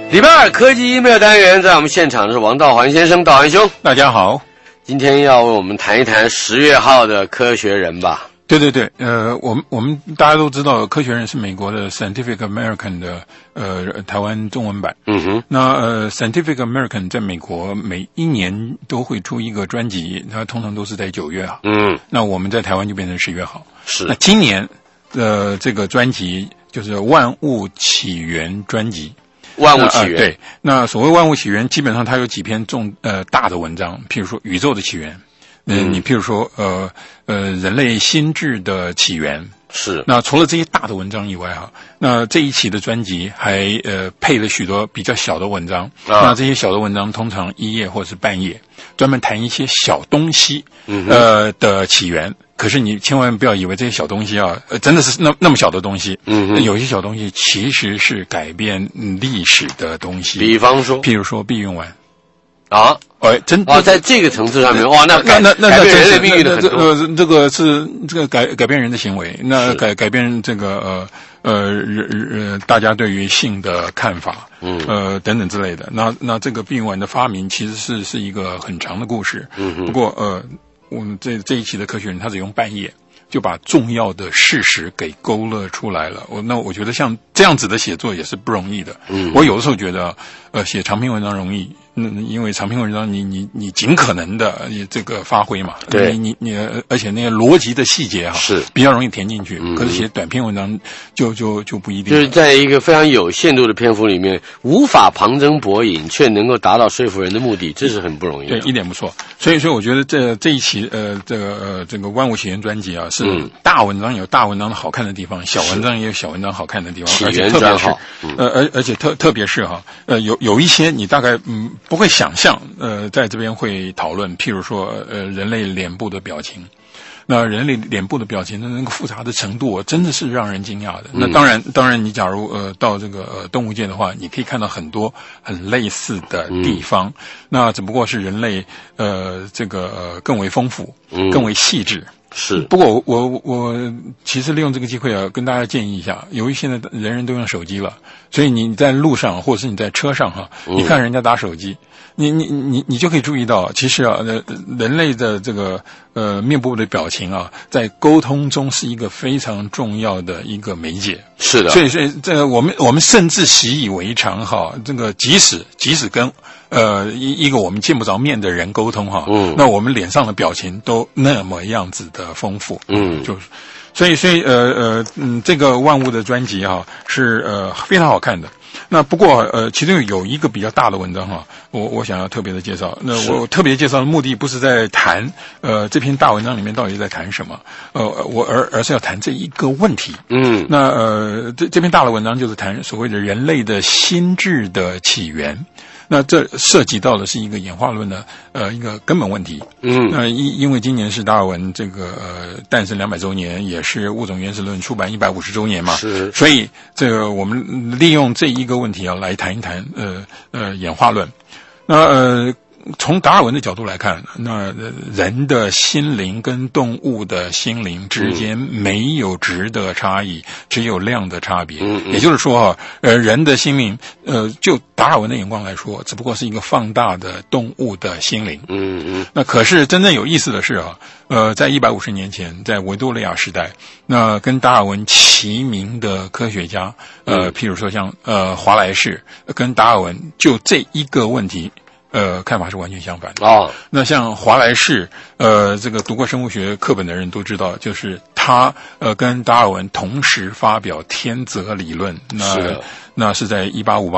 礼拜二科技email单元，在我们现场的是王道环先生，道环兄， 大家好。 今天要为我们谈一谈10月号的科学人吧。 对对对，我们大家都知道，科学人是美国的 Scientific American 的台湾中文版。嗯哼。那Scientific American 在美国每一年都会出一个专辑，它通常都是在9月啊。嗯。那我们在台湾就变成10月号。 是。 那今年这个专辑就是万物起源专辑。 万物起源， 对。那所谓万物起源，基本上它有几篇大的文章，譬如说宇宙的起源，你譬如说人类心智的起源。 是。 那除了这些大的文章以外啊，那这一期的专辑还配了许多比较小的文章。那这些小的文章通常1页或是半页，专门谈一些小东西的起源。可是你千万不要以为这些小东西啊，真的是那么小的东西。有些小东西其实是改变历史的东西。 比方说， 譬如说避孕丸。 啊， 真在这个层次上面，哇，那改变人类命运的很多。 这个是这个改变人的行为，那改变这个大家对于性的看法，等等之类的。那这个避孕丸的发明其实是一个很长的故事。不过我们这一期的科学人他只用半页就把重要的事实给勾勒出来了。我觉得像这样子的写作也是不容易的。我有的时候觉得写长篇文章容易，因为长篇文章你尽可能的这个发挥嘛。 对。 你而且那个逻辑的细节是比较容易填进去。可是写短篇文章就不一定。 就是在一个非常有限度的篇幅里面，无法旁征博引，却能够达到说服人的目的，这是很不容易的。 对，一点不错。所以我觉得这一期这个万物起源专辑啊，是大文章有大文章的好看的地方，小文章也有小文章好看的地方，而且特别是而且特别是哈有一些你大概不会想象在这边会讨论，譬如说人类脸部的表情。那人类脸部的表情的那个复杂的程度，真的是让人惊讶的。那当然，你假如到这个动物界的话，你可以看到很多很类似的地方。那只不过是人类这个更为丰富，更为细致。 是。 不过我其实利用这个机会啊，跟大家建议一下，由于现在人都用手机了，所以你在路上或者是你在车上哈，你看人家打手机。你就可以注意到，其实啊，人类的这个面部的表情啊，在沟通中是一个非常重要的一个媒介。 是的。 所以这个我们甚至习以为常哈，这个即使跟一个我们见不着面的人沟通哈，那我们脸上的表情都那么样子的丰富。就是。所以这个万物的专辑哈是非常好看的。那不过其中有一个比较大的文章哈，我想要特别的介绍。那我特别介绍的目的不是在谈这篇大文章里面到底在谈什么，而是要谈这一个问题。那这篇大的文章就是谈所谓的人类的心智的起源。那这涉及到的是一个演化论的一个根本问题。那因为今年是达尔文这个诞生200周年，也是物种原始论出版150周年嘛， 是。 所以这个我们利用这一个问题啊来谈一谈演化论。那从达尔文的角度来看，那人的心灵跟动物的心灵之间没有质的差异，只有量的差别。也就是说人的心灵就达尔文的眼光来说，只不过是一个放大的动物的心灵。那可是真正有意思的是在150年前，在维多利亚时代，那跟达尔文齐名的科学家譬如说像华莱士跟达尔文就这一个问题看法是完全相反的。那像华莱士这个读过生物学课本的人都知道，就是他跟达尔文同时发表天择理论。那是在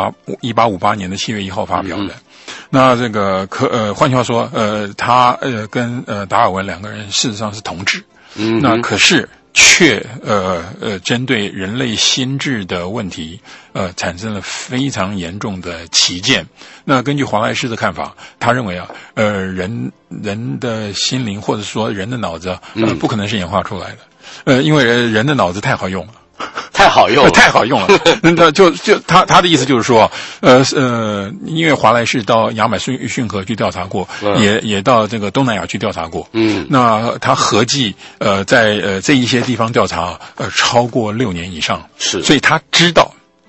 1858年的7月1号发表的。那这个换句话说他跟达尔文两个人事实上是同志。那可是却针对人类心智的问题产生了非常严重的歧见。那根据华莱士的看法，他认为人的心灵或者说人的脑子不可能是演化出来的。因为人的脑子太好用了。 太好用了。 那他的意思就是说，因为华莱士到亚马逊河去调查过，也到这个东南亚去调查过。那他合计在这一些地方调查超过6年以上。 是。 所以他知道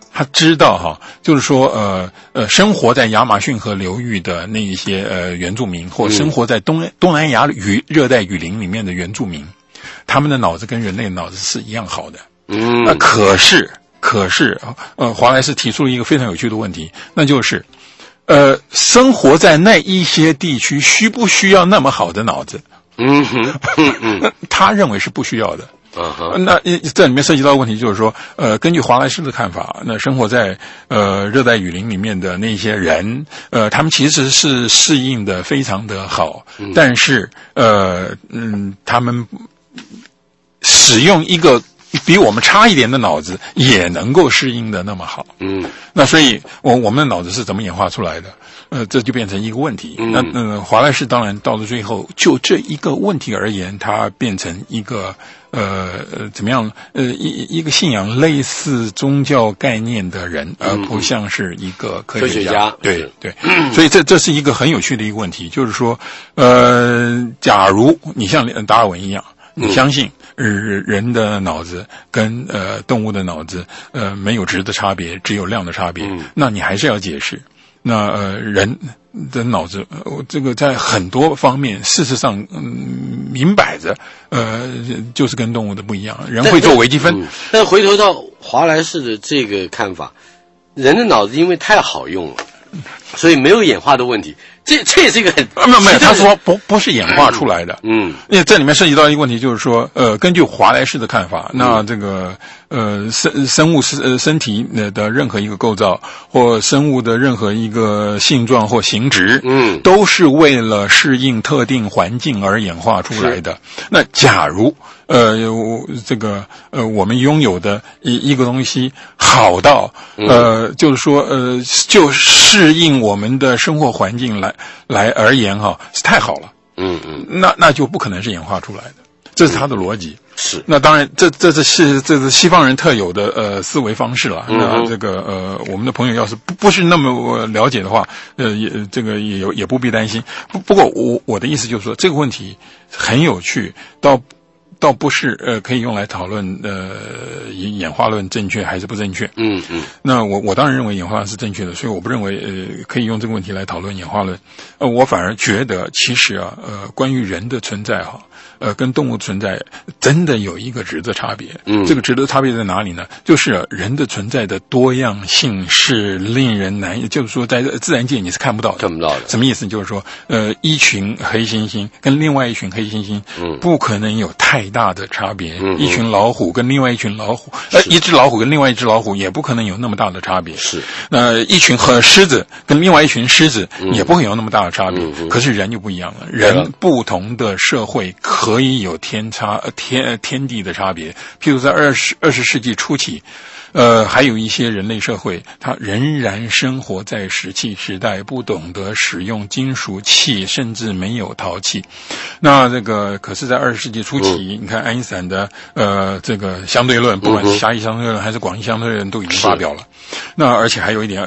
他知道哈，就是说生活在亚马逊河流域的那一些原住民，或生活在东南亚热带雨林里面的原住民，他们的脑子跟人类的脑子是一样好的。那可是华莱士提出了一个非常有趣的问题，那就是生活在那一些地区需不需要那么好的脑子？他认为是不需要的。那这里面涉及到的问题就是说，根据华莱士的看法，那生活在热带雨林里面的那些人，他们其实是适应的非常的好，但是他们使用一个比我们差一点的脑子也能够适应的那么好。那所以我们的脑子是怎么演化出来的？这就变成一个问题。那华莱士当然到了最后，就这一个问题而言，它变成一个怎么样？一个信仰类似宗教概念的人，而不像是一个科学家。对对，所以这是一个很有趣的一个问题，就是说，假如你像达尔文一样，你相信人的脑子跟动物的脑子没有质的差别，只有量的差别，那你还是要解释。那人的脑子这个在很多方面事实上明摆着就是跟动物的不一样，人会做微积分。 但回头到华莱士的这个看法，人的脑子因为太好用了，所以没有演化的问题。这也是一个很没有，他说不是演化出来的。因为这里面涉及到一个问题，就是说根据华莱士的看法，那这个生物身体的任何一个构造，或生物的任何一个性状或形质，都是为了适应特定环境而演化出来的。那假如这个我们拥有的一个东西好到就是说就适应我们的生活环境来而言是太好了。那就不可能是演化出来的，这是他的逻辑。 是， 那当然这是西方人特有的思维方式了。那这个我们的朋友要是不是那么了解的话，这个也不必担心。不过我的意思就是说，这个问题很有趣，倒不是可以用来讨论演化论正确还是不正确。那我当然认为演化论是正确的，所以我不认为可以用这个问题来讨论演化论。我反而觉得其实关于人的存在跟动物存在真的有一个质的差别。这个质的差别在哪里呢？就是人的存在的多样性是令人难以，就是说在自然界你是看不到的。什么意思？就是说一群黑猩猩跟另外一群黑猩猩不可能有太大的差别。一群老虎跟另外一群老虎，一只老虎跟另外一只老虎也不可能有那么大的差别。是，一群狮子跟另外一群狮子也不会有那么大的差别。可是人就不一样了，人不同的社会可以有天地的差别。譬如在20世纪初期，还有一些人类社会，它仍然生活在石器时代，不懂得使用金属器，甚至没有陶器。那这个可是在20世纪初期，你看爱因斯坦的这个相对论，不管是狭义相对论还是广义相对论都已经发表了。那而且还有一点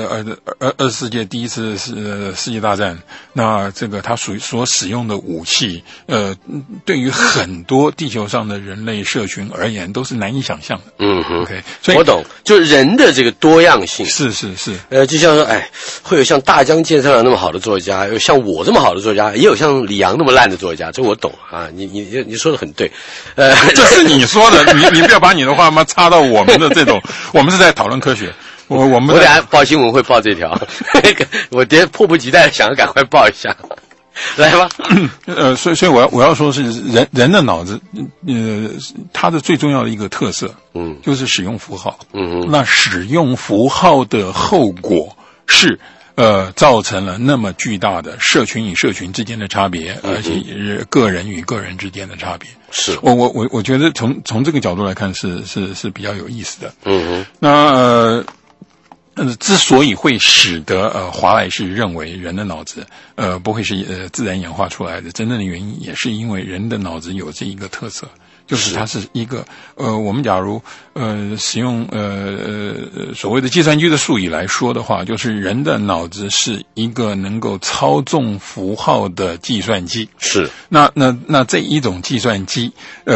，20世纪第一次世界大战，那这个他所使用的武器，对于很多地球上的人类社群而言都是难以想象的。OK， 所以我懂，就人的这个多样性。 是。 就像说，会有像大江健三郎那么好的作家，有像我这么好的作家，也有像李阳那么烂的作家，这我懂啊。你说的很对。 这是你说的，你不要把你的话插到我们的这种，我们是在讨论科学。我等下报新闻会报这条，我迫不及待想要赶快报一下。来吧。 所以我要说是人的脑子，它的最重要的一个特色，就是使用符号。那使用符号的后果是造成了那么巨大的社群与社群之间的差别，而且个人与个人之间的差别。是我觉得从这个角度来看是比较有意思的。那之所以会使得华莱士认为人的脑子不会是自然演化出来的，真正的原因也是因为人的脑子有这一个特色，就是它是一个我们假如使用所谓的计算机的术语来说的话，就是人的脑子是一个能够操纵符号的计算机。是。那这一种计算机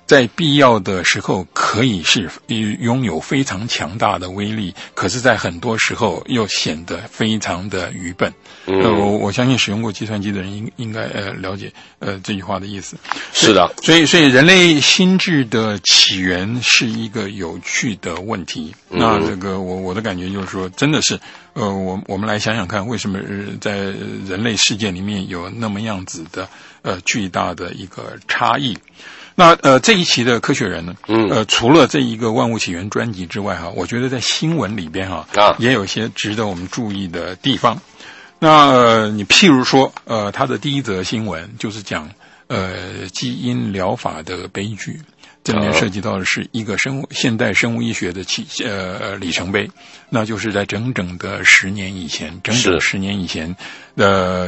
在必要的时候可以是拥有非常强大的威力，可是在很多时候又显得非常的愚笨。我相信使用过计算机的人应该了解这句话的意思。 是的， 所以人类心智的起源是一个有趣的问题。那这个我的感觉就是说，真的是我们来想想看，为什么在人类世界里面有那么样子的巨大的一个差异。那这一期的科学人呢，除了这一个万物起源专辑之外我觉得在新闻里边也有一些值得我们注意的地方。那你譬如说他的第一则新闻就是讲基因疗法的悲剧。这里面涉及到的是一个现代生物医学的里程碑，那就是在整整10年以前就是10年以前的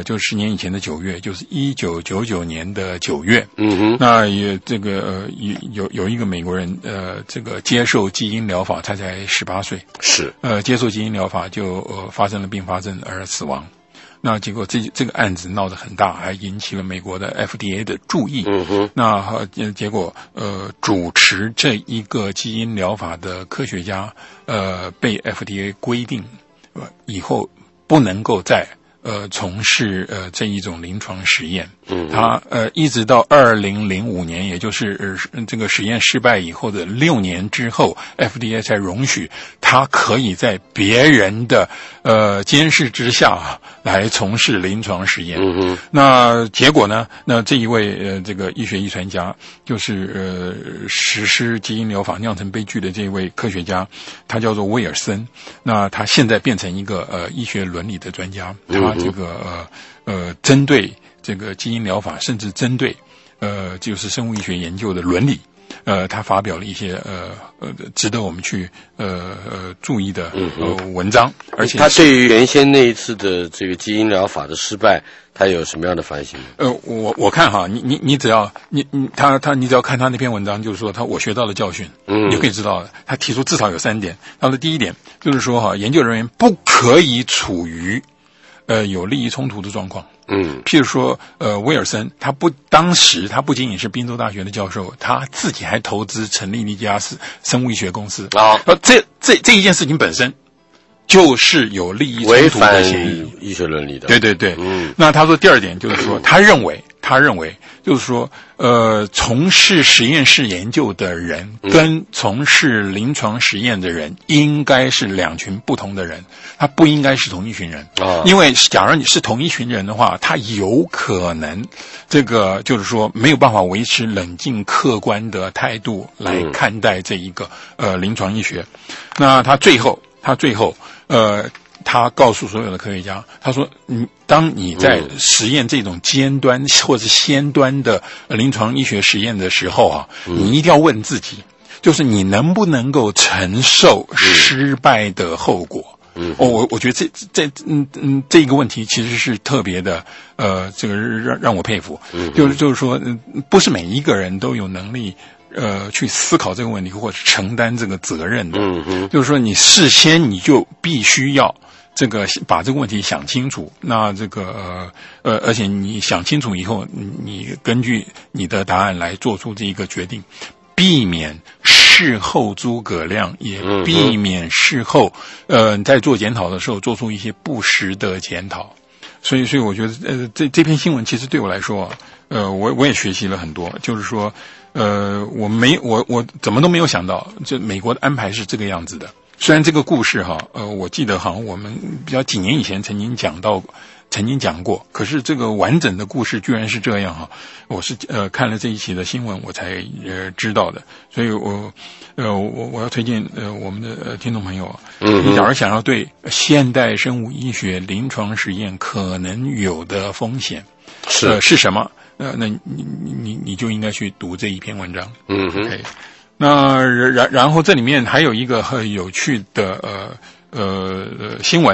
9月，就是1999年的9月。那也这个有一个美国人这个接受基因疗法，他才18岁，是接受基因疗法就发生了并发症而死亡。那结果这个案子闹得很大，还引起了美国的 FDA 的注意。那结果主持这一个基因疗法的科学家被 FDA 规定以后不能够再从事这一种临床实验。他一直到2005年，也就是这个实验失败以后的6年之后 ，FDA 才容许他可以在别人的监视之下来从事临床实验。那结果呢？那这一位这个医学遗传家，就是实施基因疗法酿成悲剧的这一位科学家，他叫做威尔森。那他现在变成一个医学伦理的专家，他这个针对这个基因疗法，甚至针对就是生物医学研究的伦理，他发表了一些值得我们去注意的文章。而且他对于原先那一次的这个基因疗法的失败，他有什么样的反省？ 我看你只要你只要看他那篇文章，就是说我学到了教训，你就可以知道他提出至少有3点。他的第一点就是说研究人员不可以处于有利益冲突的状况。譬如说威尔森当时他不仅仅是宾州大学的教授，他自己还投资成立了一家生物医学公司。这一件事情本身就是有利益冲突的嫌疑， 违反医学伦理的。 对。那他说第二点就是说，他认为就是说从事实验室研究的人跟从事临床实验的人应该是2群不同的人，他不应该是同一群人。因为假如你是同一群人的话，他有可能这个就是说没有办法维持冷静客观的态度来看待这一个临床医学。那他最后他告诉所有的科学家，他说当你在实验这种尖端或者先端的临床医学实验的时候你一定要问自己，就是你能不能够承受失败的后果。我觉得这一个问题其实是特别的这个让我佩服。就是说不是每一个人都有能力去思考这个问题或者承担这个责任的。就是说你事先你就必须要这个把这个问题想清楚。那这个而且你想清楚以后，你根据你的答案来做出这一个决定，避免事后诸葛亮，也避免事后在做检讨的时候做出一些不实的检讨。所以我觉得这篇新闻其实对我来说我也学习了很多。就是说我怎么都没有想到这美国的安排是这个样子的。虽然这个故事我记得好像我们比较几年以前曾经讲过，可是这个完整的故事居然是这样我是看了这一期的新闻我才知道的。所以我要推荐我们的听众朋友你假如想要对现代生物医学临床实验可能有的风险是什么，那你就应该去读这一篇文章。Okay。那然后这里面还有一个很有趣的新闻，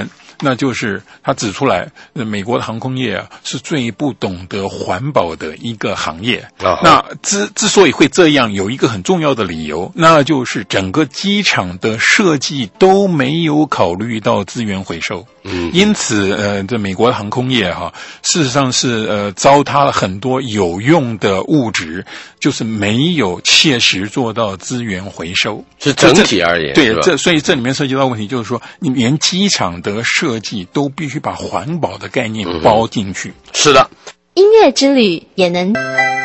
那就是他指出来，美国的航空业啊是最不懂得环保的一个行业。那之所以会这样，有一个很重要的理由，那就是整个机场的设计都没有考虑到资源回收。因此这美国的航空业事实上是糟蹋了很多有用的物质，就是没有切实做到资源回收。 是整体而言， 对，所以这里面涉及到问题，就是说你连机场的设计都必须把环保的概念包进去。 是的， 音乐之旅也能。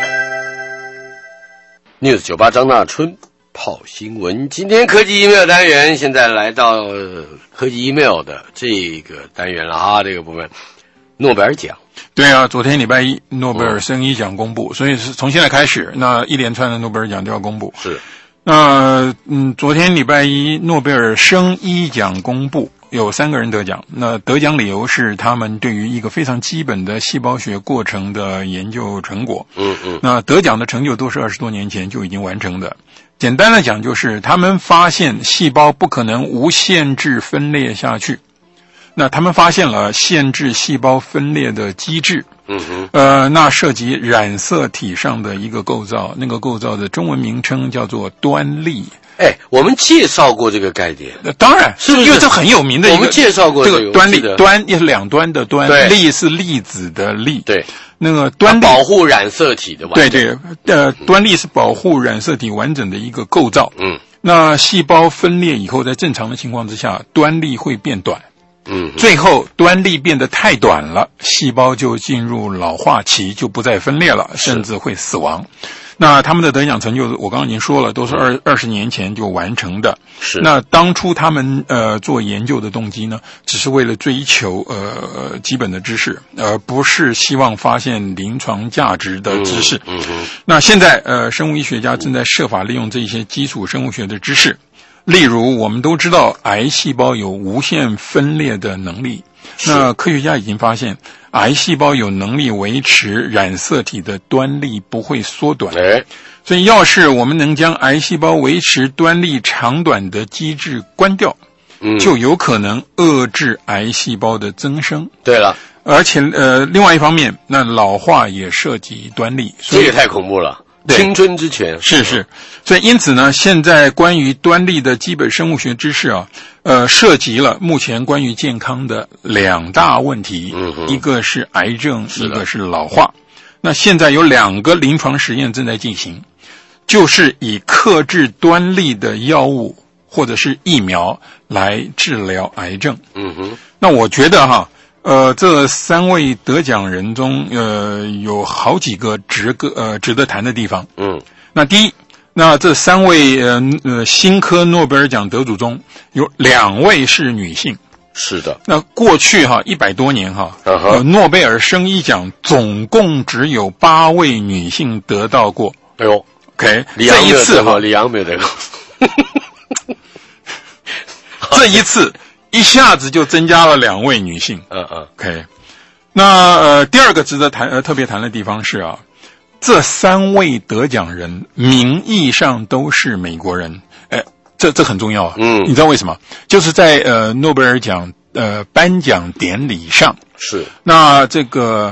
News 98张大春泡新闻，今天科技 email 单元，现在来到科技 email 的这个单元了啊，这个部分诺贝尔奖。 对啊，昨天礼拜一诺贝尔生医奖公布，所以是从现在开始，那一连串的诺贝尔奖都要公布。 是， 那昨天礼拜一诺贝尔生医奖公布，有3个人得奖。那得奖理由是他们对于一个非常基本的细胞学过程的研究成果。那得奖的成就都是20多年前就已经完成的。简单的讲，就是他们发现细胞不可能无限制分裂下去。那他们发现了限制细胞分裂的机制。那涉及染色体上的一个构造，那个构造的中文名称叫做端粒。 我们介绍过这个概念。 当然， 是不是因为这很有名的一个， 我们介绍过这个端粒，端也是两端的端，粒是粒子的粒。 对， 那个端粒保护染色体的完整。对，端粒是保护染色体完整的一个构造。那细胞分裂以后，在正常的情况之下，端粒会变短。最后端粒变得太短了，细胞就进入老化期，就不再分裂了，甚至会死亡。那他们的得奖成就我刚刚已经说了，都是20年前就完成的。 是。 那当初他们做研究的动机呢，只是为了追求基本的知识，而不是希望发现临床价值的知识。那现在生物医学家正在设法利用这些基础生物学的知识。例如我们都知道癌细胞有无限分裂的能力，那科学家已经发现癌细胞有能力维持染色体的端粒不会缩短。所以要是我们能将癌细胞维持端粒长短的机制关掉，就有可能遏制癌细胞的增生。 对了， 而且另外一方面，那老化也涉及端粒， 这也太恐怖了。青春之前是，所以因此呢，现在关于端粒的基本生物学知识涉及了目前关于健康的2大问题，一个是癌症，一个是老化。那现在有2个临床实验正在进行，就是以克制端粒的药物或者是疫苗来治疗癌症。那我觉得这3位得奖人中，有好几个值得谈的地方。那第一，那这3位新科诺贝尔奖得主中，有2位是女性。 是的。 那过去100多年诺贝尔生医奖总共只有8位女性得到过。 哎呦 ，OK， 这一次李阳没有得过。 这一次。一下子就增加了2位女性。OK。那第二个值得特别谈的地方是这3位得奖人名义上都是美国人。这很重要你知道为什么？就是在诺贝尔奖颁奖典礼上， 是那这个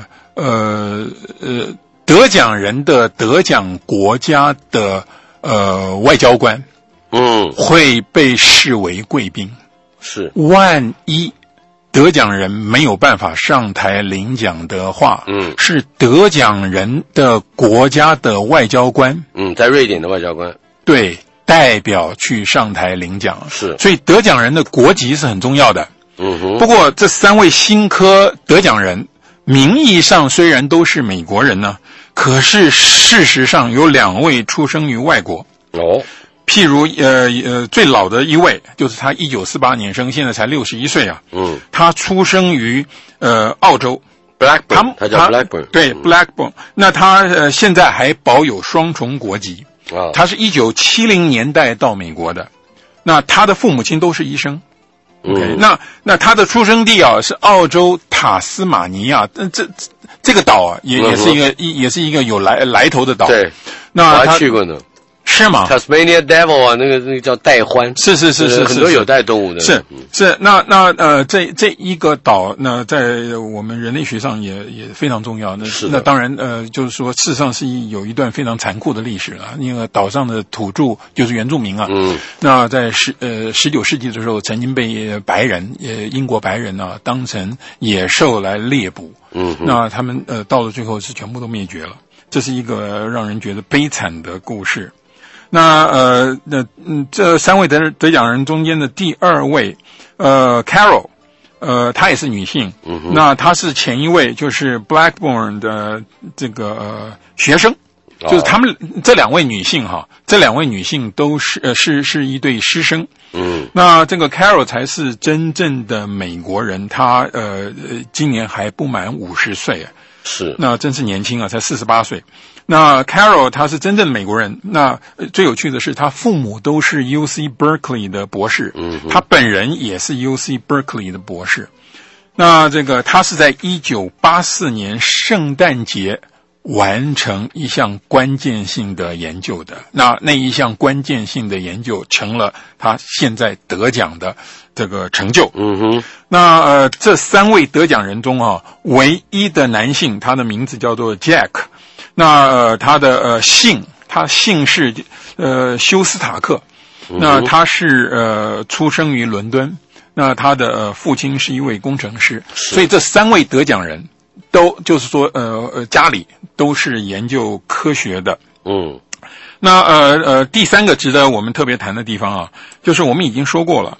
得奖人的得奖国家的外交官会被视为贵宾。 是， 万一得奖人没有办法上台领奖的话，是得奖人的国家的外交官， 在瑞典的外交官， 对，代表去上台领奖。 是， 所以得奖人的国籍是很重要的。不过这3位新科得奖人名义上虽然都是美国人呢，可是事实上有2位出生于外国。譬如最老的一位就是他1948年生，现在才61岁他出生于澳洲 Blackburn， 他叫 Blackburn。 对 Blackburn。那他现在还保有双重国籍。他是1970年代到美国的。那他的父母亲都是医生。OK， 那他的出生地是澳洲塔斯马尼亚。这个岛也是一个有来头的岛。 对，那我还去过呢。 是吗 ？Tasmania Devil 啊，那个叫带獾， 是很多有带动物的。 是。这一个岛，那在我们人类学上也非常重要。那当然就是说，事实上是有一段非常残酷的历史啊。因为岛上的土著就是原住民啊。那在19世纪的时候，曾经被白人英国白人啊当成野兽来猎捕。那他们到了最后是全部都灭绝了。这是一个让人觉得悲惨的故事。那这3位得奖人中间的第2位Carol， 她也是女性。那她是前一位就是 Blackburn 的这个学生。就是他们这2位女性哈，这2位女性都是一对师生。那这个 Carol 才是真正的美国人，她今年还不满50岁。 是， 那真是年轻啊，才48岁。那 Carol 她是真正的美国人。那最有趣的是，她父母都是 UC Berkeley 的博士。她本人也是 UC Berkeley 的博士。那这个她是在1984年圣诞节完成一项关键性的研究的。那一项关键性的研究成了他现在得奖的这个成就。那这3位得奖人中啊，唯一的男性，他的名字叫做 Jack。那他的他姓是休斯塔克。那他是出生于伦敦。那他的父亲是一位工程师。所以这3位得奖人都就是说家里都是研究科学的。那第3个值得我们特别谈的地方啊，就是我们已经说过了，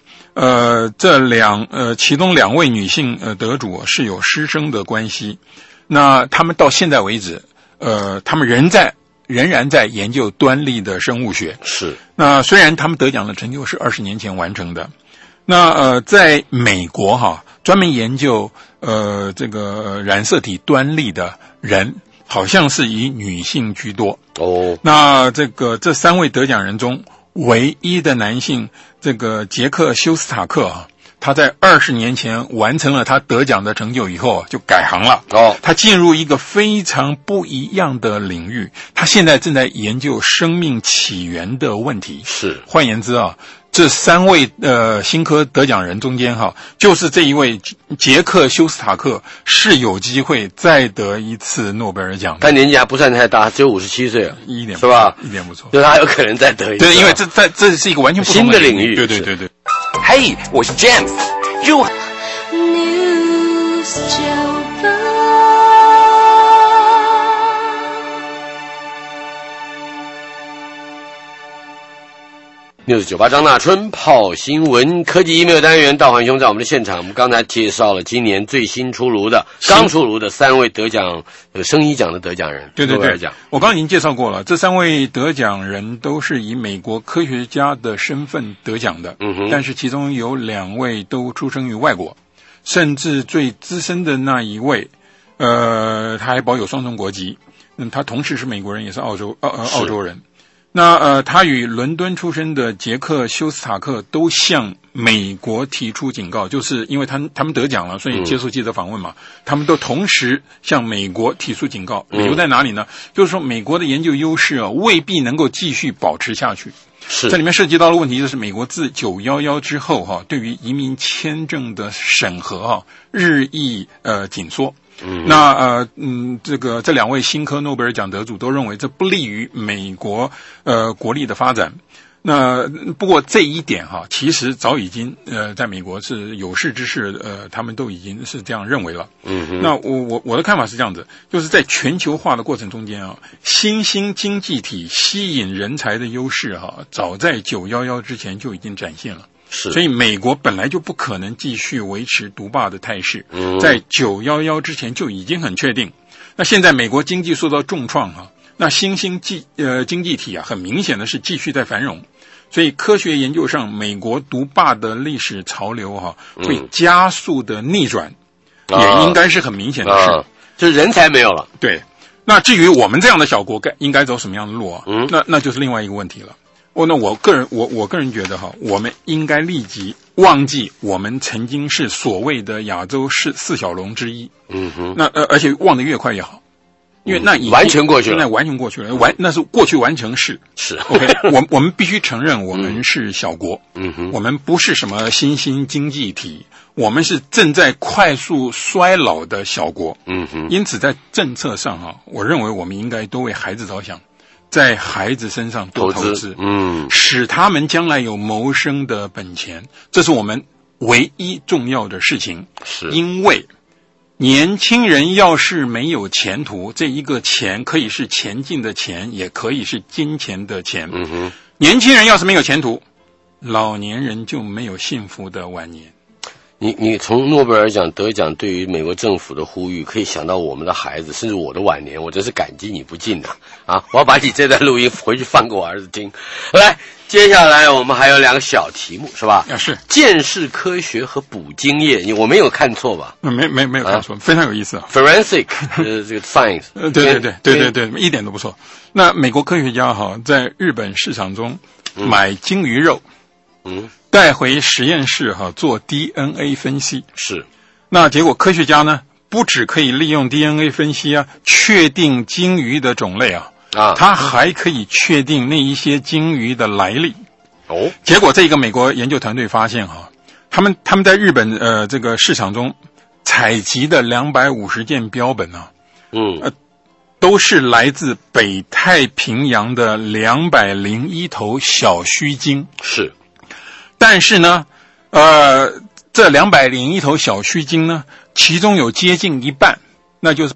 其中2位女性得主是有师生的关系。那他们到现在为止，他们仍然在研究端粒的生物学。 是。那虽然他们得奖的成就是20年前完成的。那在美国哈，专门研究这个染色体端粒的人，好像是以女性居多。那这3位得奖人中唯一的男性，这个杰克休斯塔克啊，他在20年前完成了他得奖的成就以后就改行了。他进入一个非常不一样的领域，他现在正在研究生命起源的问题。 是。 换言之啊，这3位新科得奖人中间哈，就是这一位杰克休斯塔克是有机会再得一次诺贝尔奖的。 他年纪还不算太大，只有57岁啊，是吧？ 一点不错， 就是他有可能再得一次。 对，因为这是一个完全不同新的领域。 对。 嘿，我是 James， News 98张大春泡新闻科技email单元，道环兄在我们的现场。我们刚才介绍了今年最新出炉的刚出炉的3位得奖生医奖的得奖人。 对，我刚刚已经介绍过了，这3位得奖人都是以美国科学家的身份得奖的。但是其中有2位都出生于外国，甚至最资深的那一位他还保有双重国籍。他同时是美国人也是澳洲人。那他与伦敦出身的杰克休斯塔克都向美国提出警告，就是因为他们得奖了，所以接受记者访问嘛，他们都同时向美国提出警告。理由在哪里呢？就是说美国的研究优势啊，未必能够继续保持下去。 是。 这里面涉及到的问题就是美国自911之后哈，对于移民签证的审核日益紧缩。那这2位新科诺贝尔奖得主都认为这不利于美国国力的发展。那不过这一点哈，其实早已经在美国是有识之士他们都已经是这样认为了。那我的看法是这样子，就是在全球化的过程中间啊，新兴经济体吸引人才的优势哈，早在911之前就已经展现了。所以美国本来就不可能继续维持独霸的态势，在911之前就已经很确定。那现在美国经济受到重创啊，那新兴经济体啊，很明显的是继续在繁荣。所以科学研究上，美国独霸的历史潮流会加速的逆转，也应该是很明显的事。 就是人才没有了。 对。那至于我们这样的小国应该走什么样的路啊？那就是另外一个问题了。那我个人觉得我们应该立即忘记我们曾经是所谓的亚洲4小龙之一。那而且忘得越快越好。 因为那已经完全过去了， 那完全过去了，那是过去完成式。 是 OK， 我们必须承认我们是小国，我们不是什么新兴经济体，我们是正在快速衰老的小国。因此在政策上我认为我们应该多为孩子着想，在孩子身上多投资，使他们将来有谋生的本钱，这是我们唯一重要的事情。 是因为年轻人要是没有前途，这一个钱可以是前进的钱，也可以是金钱的钱。年轻人要是没有前途，老年人就没有幸福的晚年。 你从诺贝尔奖得奖对于美国政府的呼吁，可以想到我们的孩子，甚至我的晚年，我真是感激你不尽啊！我要把你这段录音回去放给我儿子听。来，接下来我们还有2个小题目，是吧？ 是鉴识科学和捕鲸业，我没有看错吧？ 没有看错，非常有意思啊。 Forensic 这个 science， 对，一点都不错。那美国科学家在日本市场中买鲸鱼肉，带回实验室做 DNA 分析。 是， 那结果科学家呢，不只可以利用 DNA 分析确定鲸鱼的种类他还可以确定那一些鲸鱼的来历。结果这个美国研究团队发现他们在日本这个市场中采集的250件标本都是来自北太平洋的201头小须鲸。是。但是呢，这201头小须鲸呢，其中有接近一半，那就是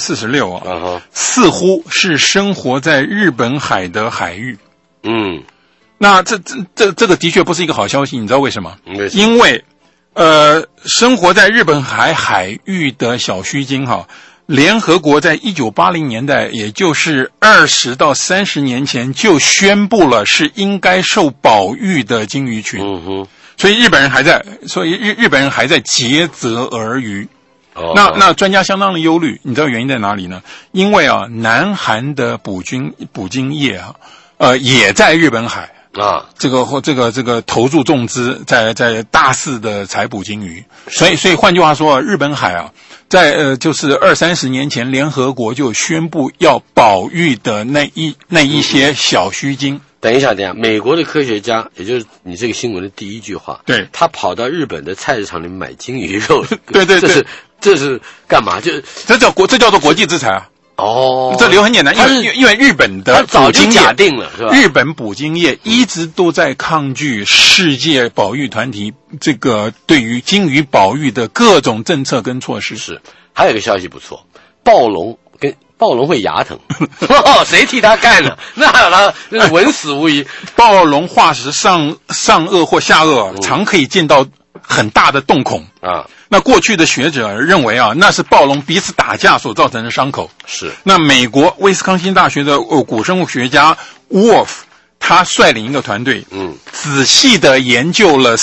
46%似乎是生活在日本海的海域。那这个的确不是一个好消息，你知道为什么？因为生活在日本海域的小须鲸联合国在1980年代，也就是20到30年前就宣布了是应该受保育的鲸鱼群。所以日本人还在竭泽而渔。那专家相当的忧虑，你知道原因在哪里呢？因为南韩的捕鲸业也在日本海这个投注重资，在大肆的采捕鲸鱼。所以换句话说日本海在就是20-30年前，联合国就宣布要保育的那一些小须鲸。 等一下，美国的科学家，也就是你这个新闻的第一句话， 对， 他跑到日本的菜市场里买鲸鱼肉， 对， 这是干嘛？ 这叫做国际制裁这理由很简单，因为日本的早就假定了，是吧？ 日本捕鲸业一直都在抗拒世界保育团体这个对于鲸鱼保育的各种政策跟措施。 是，还有一个消息不错，暴龙会牙疼，谁替他干呢？那他稳死无疑。 暴龙化石上颚或下颚常可以见到很大的洞孔那过去的学者认为那是暴龙彼此打架所造成的伤口。 是。那美国威斯康星大学的古生物学家 Wolf 他率领一个团队仔细的研究了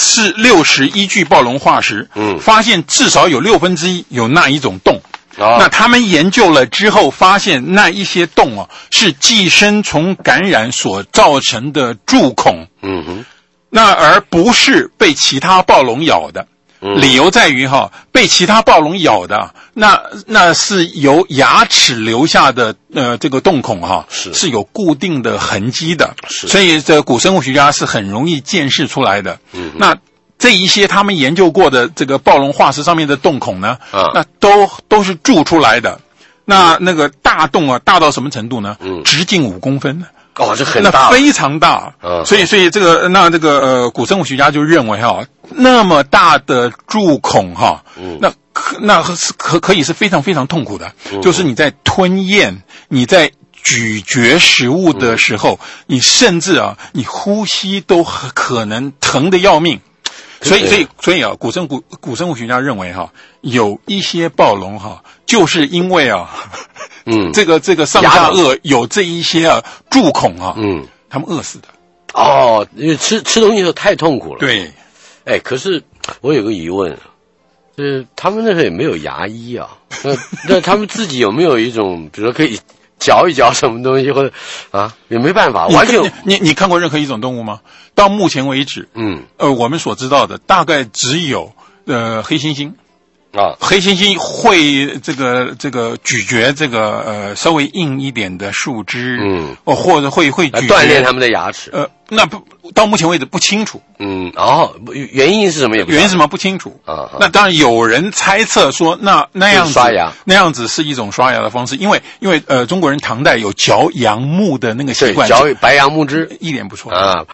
61具暴龙化石发现至少有1/6有那一种洞。那他们研究了之后发现那一些洞是寄生虫感染所造成的蛀孔。那而不是被其他暴龙咬的。理由在于被其他暴龙咬的那是由牙齿留下的这个洞孔是有固定的痕迹的。所以这古生物学家是很容易见识出来的。那这一些他们研究过的这个暴龙化石上面的洞孔呢那都是蛀出来的。那个大洞大到什么程度呢？直径5公分。 这很大， 那非常大。所以这个古生物学家就认为那么大的蛀孔那可以是非常非常痛苦的。就是你在吞咽、你在咀嚼食物的时候，你甚至你呼吸都可能疼得要命。所以古生物学家认为有一些暴龙就是因为这个上下颚有这一些蛀孔他们饿死的。 因为吃东西的时候太痛苦了。 对。 可是我有个疑问，就是他们那时候也没有牙医那他们自己有没有一种，比如说可以嚼一嚼什么东西，或者也没办法，完全。 你看过任何一种动物吗？到目前为止，我们所知道的大概只有黑猩猩， 啊， 黑猩猩会这个咀嚼这个稍微硬一点的树枝，或者会咀嚼锻炼他们的牙齿。 那不到目前为止不清楚。 原因是什么也不知道。 原因是什么不清楚啊？那当然有人猜测说，那样子刷牙， 那样子是一种刷牙的方式，因为中国人唐代有嚼杨木的那个习惯， 嚼白杨木枝， 一点不错啊。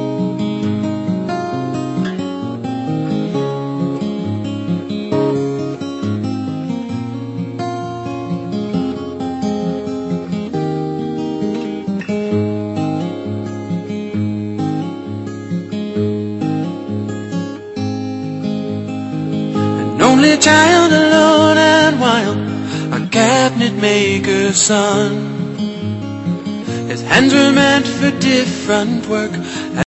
Only child alone and wild, a cabinet maker's son. His hands were meant for different work.